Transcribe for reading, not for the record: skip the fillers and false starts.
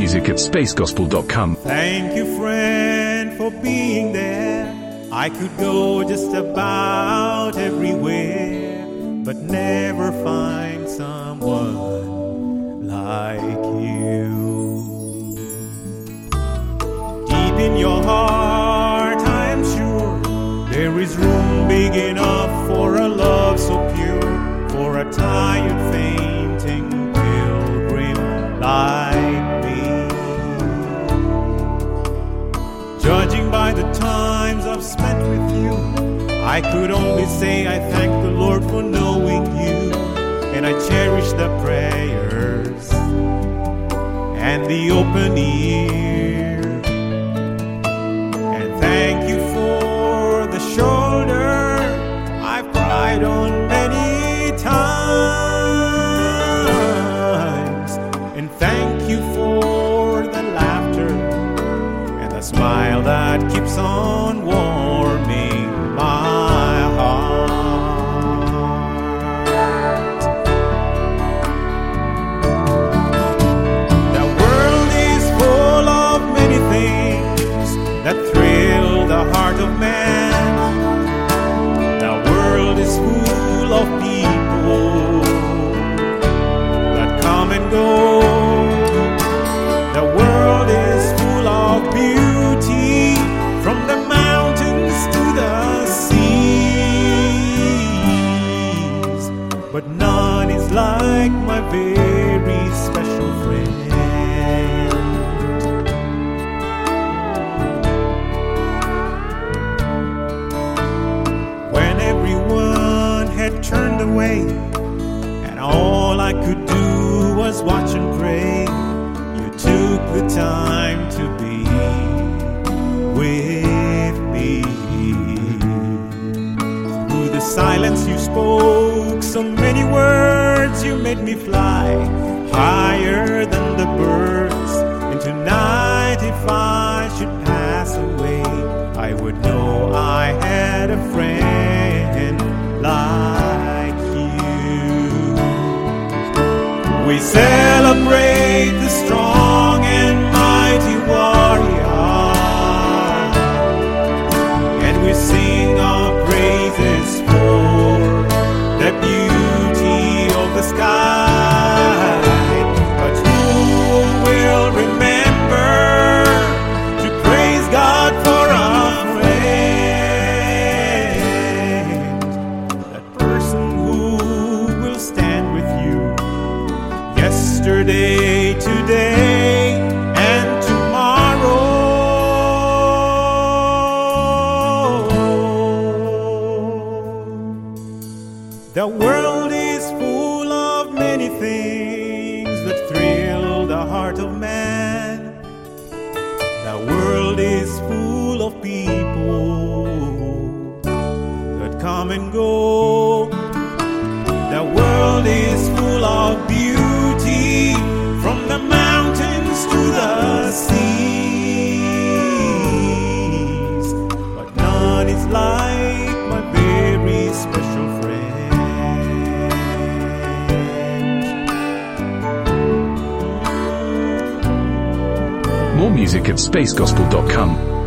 music at spacegospel.com. Thank you, friend, for being there. I could go just about everywhere, but never find someone like you. Deep in your heart, I am sure there is room big enough for a love so pure, for a tired, fainting pilgrim like me. Judging by the times I've spent with you, I could only say I thank the Lord for knowing you, and I cherish the prayers and the open ear. And thank you for the shoulder I've cried on many times. And thank you for the laughter and the smile that keeps on warming my heart. The world is full of many things that thrill the heart of man. The world is full of people that come and go. The world is full of beauty, from the mountains to the seas, but none is like my very special friend. When everyone had turned away and all I could do was watch and pray, you took the time to be with me. Through the silence you spoke so many words, you made me fly higher than the birds. And tonight if I should pass away, I would know I had a friend like you. We celebrate the strong and mighty warrior, and we sing our praises for the beauty of the sky. But who will remember to praise God for our friend? That person who will stand with you yesterday, today, and tomorrow. The world is full of many things that thrill the heart of man. The world is full of people that come and go. The world is full of beauty, from the mountains to the seas, but none is like my very special friend. More music at spacegospel.com.